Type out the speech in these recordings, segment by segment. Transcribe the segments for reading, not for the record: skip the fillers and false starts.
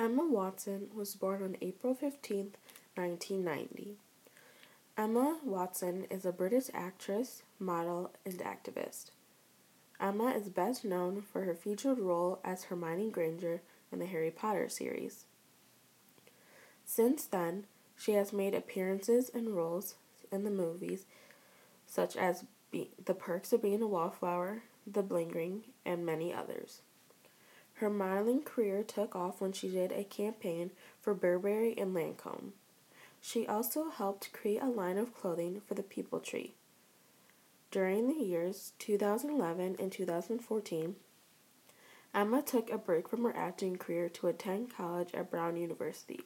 Emma Watson was born on April 15th, 1990. Emma Watson is a British actress, model, and activist. Emma is best known for her featured role as Hermione Granger in the Harry Potter series. Since then, she has made appearances and roles in the movies such as The Perks of Being a Wallflower, The Bling Ring, and many others. Her modeling career took off when she did a campaign for Burberry and Lancome. She also helped create a line of clothing for the People Tree. During the years 2011 and 2014, Emma took a break from her acting career to attend college at Brown University.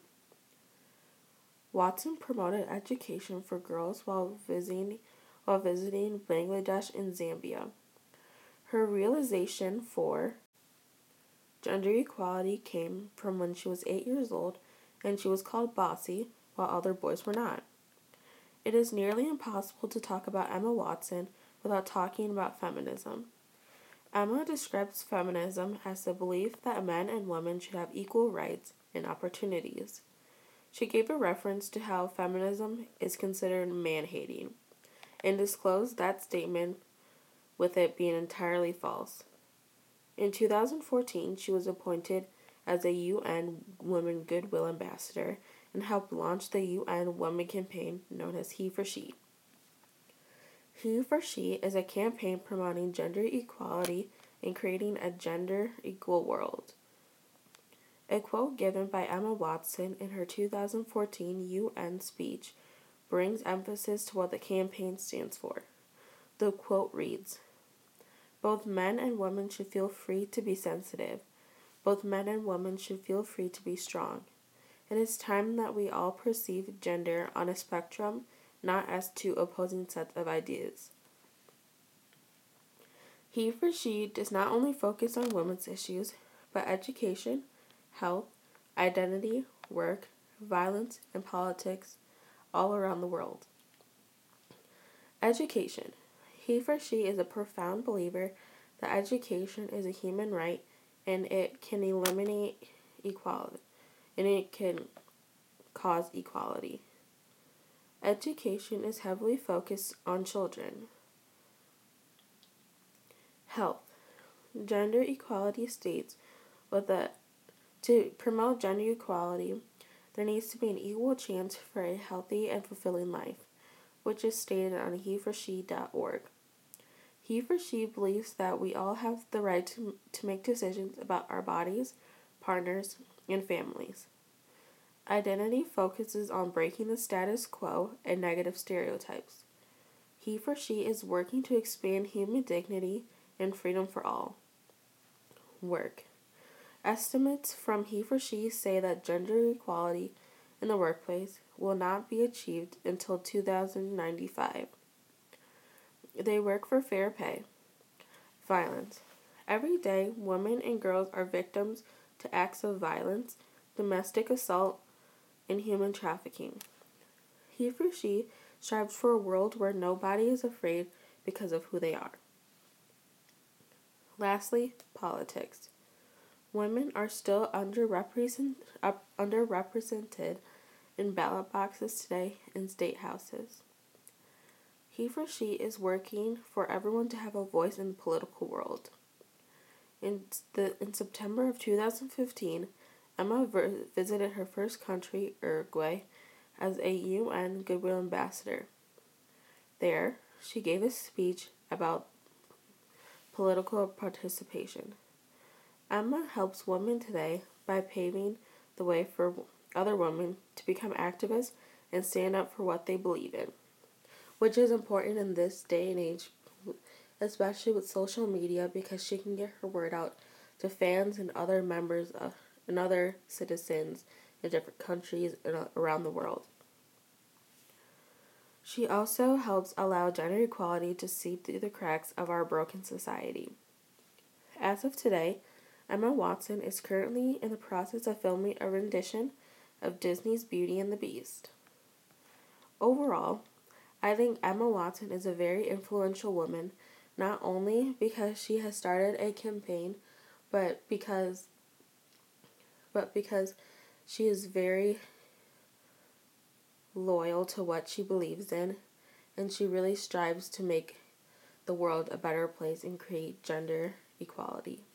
Watson promoted education for girls while visiting Bangladesh and Zambia. Her realization for gender equality came from when she was 8 years old and she was called bossy while other boys were not. It is nearly impossible to talk about Emma Watson without talking about feminism. Emma describes feminism as the belief that men and women should have equal rights and opportunities. She gave a reference to how feminism is considered man-hating, and disclosed that statement with it being entirely false. In 2014, she was appointed as a UN Women Goodwill Ambassador and helped launch the UN Women campaign known as He for She. He for She is a campaign promoting gender equality and creating a gender-equal world. A quote given by Emma Watson in her 2014 UN speech brings emphasis to what the campaign stands for. The quote reads, "Both men and women should feel free to be sensitive. Both men and women should feel free to be strong. It is time that we all perceive gender on a spectrum, not as two opposing sets of ideas." He for She does not only focus on women's issues, but education, health, identity, work, violence, and politics all around the world. Education. He for She is a profound believer that education is a human right and it can eliminate equality, and it can cause equality. Education is heavily focused on children. Health. Gender equality states to promote gender equality, there needs to be an equal chance for a healthy and fulfilling life, which is stated on heforshe.org. He for She believes that we all have the right to make decisions about our bodies, partners, and families. Identity focuses on breaking the status quo and negative stereotypes. He for She is working to expand human dignity and freedom for all. Work. Estimates from He for She say that gender equality in the workplace will not be achieved until 2095. They work for fair pay. Violence. Every day, women and girls are victims to acts of violence, domestic assault, and human trafficking. He for She strives for a world where nobody is afraid because of who they are. Lastly, politics. Women are still underrepresented in ballot boxes today in state houses. He for She is working for everyone to have a voice in the political world. In September of 2015, Emma visited her first country, Uruguay, as a UN Goodwill Ambassador. There, she gave a speech about political participation. Emma helps women today by paving the way for other women to become activists and stand up for what they believe in, which is important in this day and age, especially with social media, because she can get her word out to fans and other members and other citizens in different countries around the world. She also helps allow gender equality to seep through the cracks of our broken society. As of today, Emma Watson is currently in the process of filming a rendition of Disney's Beauty and the Beast. Overall, I think Emma Watson is a very influential woman, not only because she has started a campaign, but but because she is very loyal to what she believes in, and she really strives to make the world a better place and create gender equality.